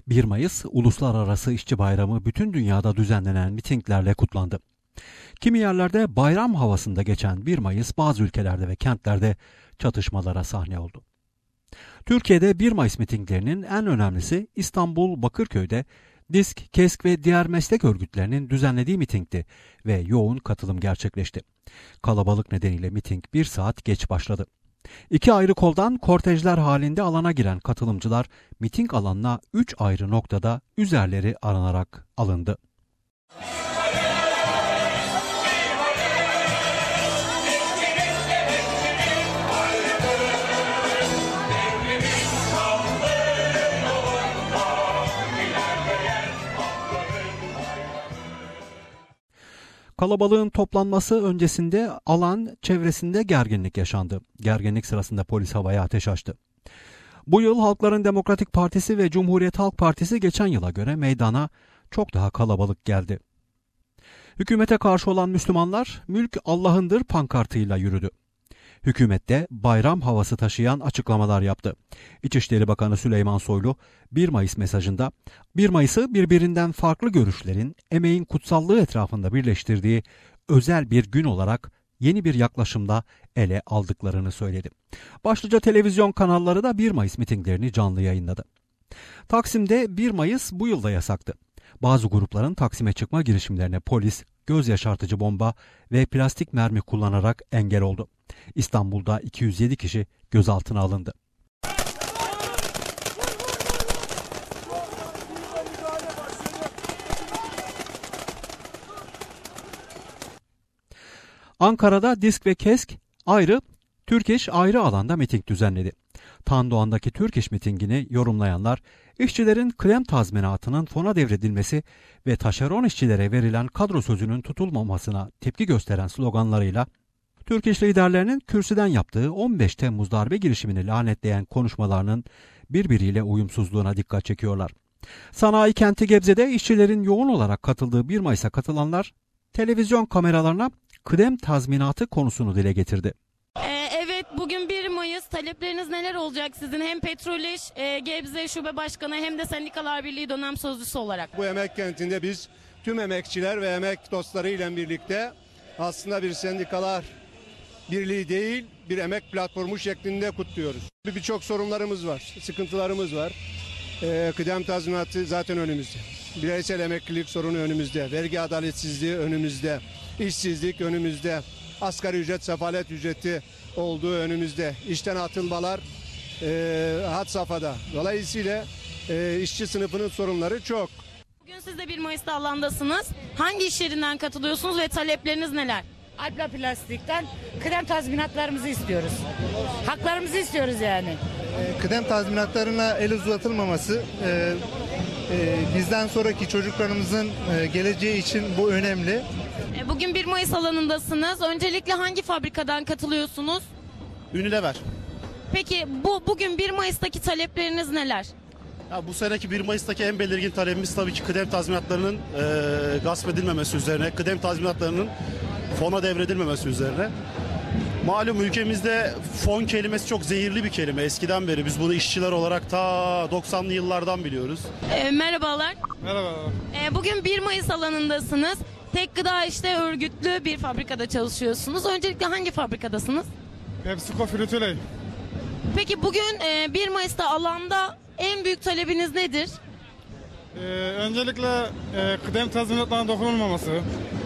1 Mayıs Uluslararası İşçi Bayramı bütün dünyada düzenlenen mitinglerle kutlandı. Kimi yerlerde bayram havasında geçen 1 Mayıs bazı ülkelerde ve kentlerde çatışmalara sahne oldu. Türkiye'de 1 Mayıs mitinglerinin en önemlisi İstanbul Bakırköy'de DİSK, KESK ve diğer meslek örgütlerinin düzenlediği mitingdi ve yoğun katılım gerçekleşti. Kalabalık nedeniyle miting 1 saat geç başladı. İki ayrı koldan kortejler halinde alana giren katılımcılar miting alanına 3 ayrı noktada üzerleri aranarak alındı. Kalabalığın toplanması öncesinde alan çevresinde gerginlik yaşandı. Gerginlik sırasında polis havaya ateş açtı. Bu yıl Halkların Demokratik Partisi ve Cumhuriyet Halk Partisi geçen yıla göre meydana çok daha kalabalık geldi. Hükümete karşı olan Müslümanlar "Mülk Allah'ındır" pankartıyla yürüdü. Hükümette bayram havası taşıyan açıklamalar yaptı. İçişleri Bakanı Süleyman Soylu 1 Mayıs mesajında 1 Mayıs'ı birbirinden farklı görüşlerin, emeğin kutsallığı etrafında birleştirdiği özel bir gün olarak yeni bir yaklaşımda ele aldıklarını söyledi. Başlıca televizyon kanalları da 1 Mayıs mitinglerini canlı yayınladı. Taksim'de 1 Mayıs bu yılda yasaktı. Bazı grupların Taksim'e çıkma girişimlerine polis, göz yaşartıcı bomba ve plastik mermi kullanarak engel oldu. İstanbul'da 207 kişi gözaltına alındı. Ankara'da DİSK ve KESK ayrı, Türk İş ayrı alanda miting düzenledi. Tandoğan'daki Türk İş mitingini yorumlayanlar, işçilerin kıdem tazminatının fona devredilmesi ve taşeron işçilere verilen kadro sözünün tutulmamasına tepki gösteren sloganlarıyla Türk İş liderlerinin kürsüden yaptığı 15 Temmuz darbe girişimini lanetleyen konuşmalarının birbiriyle uyumsuzluğuna dikkat çekiyorlar. Sanayi kenti Gebze'de işçilerin yoğun olarak katıldığı 1 Mayıs'a katılanlar televizyon kameralarına kıdem tazminatı konusunu dile getirdi. Evet, bugün 1 Mayıs. Talepleriniz neler olacak sizin? Hem Petrol İş, Gebze Şube Başkanı hem de Sendikalar Birliği dönem sözcüsü olarak. Bu emek kentinde biz tüm emekçiler ve emek dostları ile birlikte aslında bir sendikalar birliği değil, bir emek platformu şeklinde kutluyoruz. Birçok sorunlarımız var, sıkıntılarımız var. Kıdem tazminatı zaten önümüzde. Bireysel emeklilik sorunu önümüzde. Vergi adaletsizliği önümüzde. İşsizlik önümüzde. Asgari ücret, sefalet ücreti olduğu önümüzde. İşten atılmalar had safhada. Dolayısıyla işçi sınıfının sorunları çok. Bugün siz de 1 Mayıs'ta alandasınız. Hangi iş yerinden katılıyorsunuz ve talepleriniz neler? Alpla Plastik'ten kıdem tazminatlarımızı istiyoruz. Haklarımızı istiyoruz yani. Kıdem tazminatlarına el uzatılmaması bizden sonraki çocuklarımızın geleceği için bu önemli. Bugün 1 Mayıs alanındasınız. Öncelikle hangi fabrikadan katılıyorsunuz? Unilever. Peki bugün 1 Mayıs'taki talepleriniz neler? Ya bu seneki 1 Mayıs'taki en belirgin talebimiz tabii ki kıdem tazminatlarının gasp edilmemesi üzerine, kıdem tazminatlarının fona devredilmemesi üzerine. Malum ülkemizde fon kelimesi çok zehirli bir kelime. Eskiden beri biz bunu işçiler olarak ta 90'lı yıllardan biliyoruz. Merhabalar. Merhabalar. Bugün 1 Mayıs alanındasınız. Tek Gıda işte örgütlü bir fabrikada çalışıyorsunuz. Öncelikle hangi fabrikadasınız? PepsiCo Frito-Lay. Peki bugün 1 Mayıs'ta alanda en büyük talebiniz nedir? Öncelikle kıdem tazminatlarına dokunulmaması,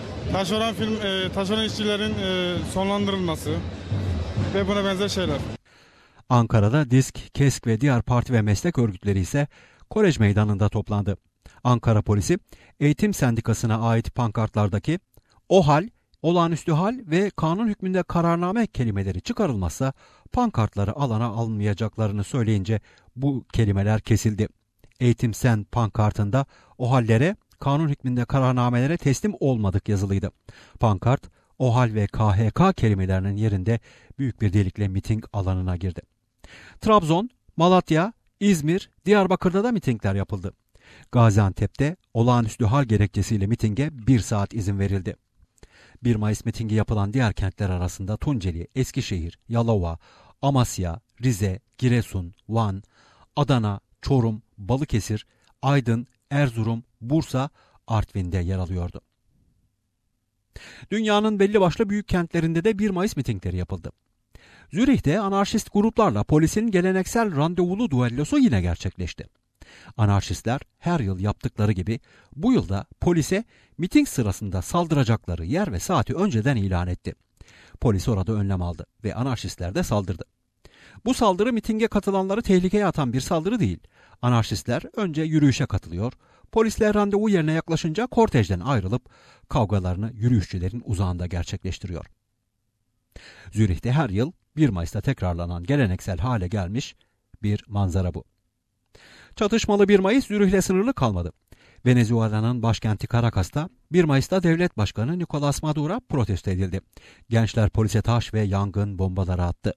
taşeron işçilerin sonlandırılması ve buna benzer şeyler. Ankara'da DİSK, KESK ve diğer parti ve meslek örgütleri ise Kolej Meydanı'nda toplandı. Ankara polisi eğitim sendikasına ait pankartlardaki "o hal, olağanüstü hal ve kanun hükmünde kararname" kelimeleri çıkarılmazsa pankartları alana almayacaklarını söyleyince bu kelimeler kesildi. Eğitim Sen pankartında "o hallere, kanun hükmünde kararnamelere teslim olmadık" yazılıydı. Pankart "o hal" ve KHK kelimelerinin yerinde büyük bir delikle miting alanına girdi. Trabzon, Malatya, İzmir, Diyarbakır'da da mitingler yapıldı. Gaziantep'te olağanüstü hal gerekçesiyle mitinge 1 saat izin verildi. 1 Mayıs mitingi yapılan diğer kentler arasında Tunceli, Eskişehir, Yalova, Amasya, Rize, Giresun, Van, Adana, Çorum, Balıkesir, Aydın, Erzurum, Bursa, Artvin'de yer alıyordu. Dünyanın belli başlı büyük kentlerinde de 1 Mayıs mitingleri yapıldı. Zürih'te anarşist gruplarla polisin geleneksel randevulu düellosu yine gerçekleşti. Anarşistler her yıl yaptıkları gibi bu yılda polise miting sırasında saldıracakları yer ve saati önceden ilan etti. Polis orada önlem aldı ve anarşistler de saldırdı. Bu saldırı mitinge katılanları tehlikeye atan bir saldırı değil. Anarşistler önce yürüyüşe katılıyor, polisler randevu yerine yaklaşınca kortejden ayrılıp kavgalarını yürüyüşçülerin uzağında gerçekleştiriyor. Zürih'te her yıl 1 Mayıs'ta tekrarlanan geleneksel hale gelmiş bir manzara bu. Çatışmalı 1 Mayıs Zürih'le sınırlı kalmadı. Venezuela'nın başkenti Caracas'ta 1 Mayıs'ta devlet başkanı Nicolas Maduro protesto edildi. Gençler polise taş ve yangın bombaları attı.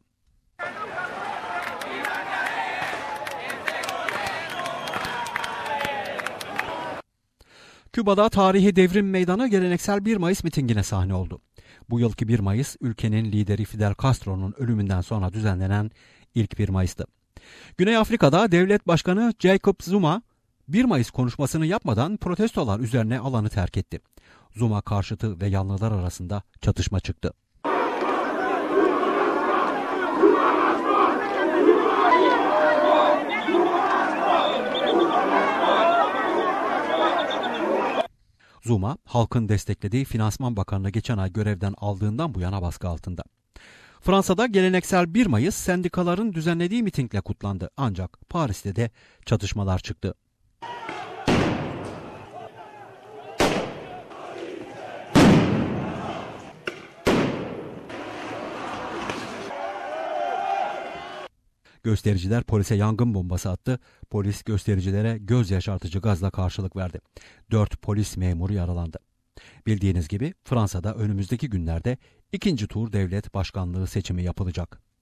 Küba'da tarihi devrim meydanı geleneksel 1 Mayıs mitingine sahne oldu. Bu yılki 1 Mayıs ülkenin lideri Fidel Castro'nun ölümünden sonra düzenlenen ilk 1 Mayıs'tı. Güney Afrika'da devlet başkanı Jacob Zuma 1 Mayıs konuşmasını yapmadan protestolar üzerine alanı terk etti. Zuma karşıtı ve yanlılar arasında çatışma çıktı. Zuma, halkın desteklediği Finansman Bakanlığı geçen ay görevden aldığından bu yana baskı altında. Fransa'da geleneksel 1 Mayıs sendikaların düzenlediği mitingle kutlandı. Ancak Paris'te de çatışmalar çıktı. Göstericiler polise yangın bombası attı. Polis göstericilere göz yaşartıcı gazla karşılık verdi. 4 polis memuru yaralandı. Bildiğiniz gibi Fransa'da önümüzdeki günlerde 2. tur devlet başkanlığı seçimi yapılacak.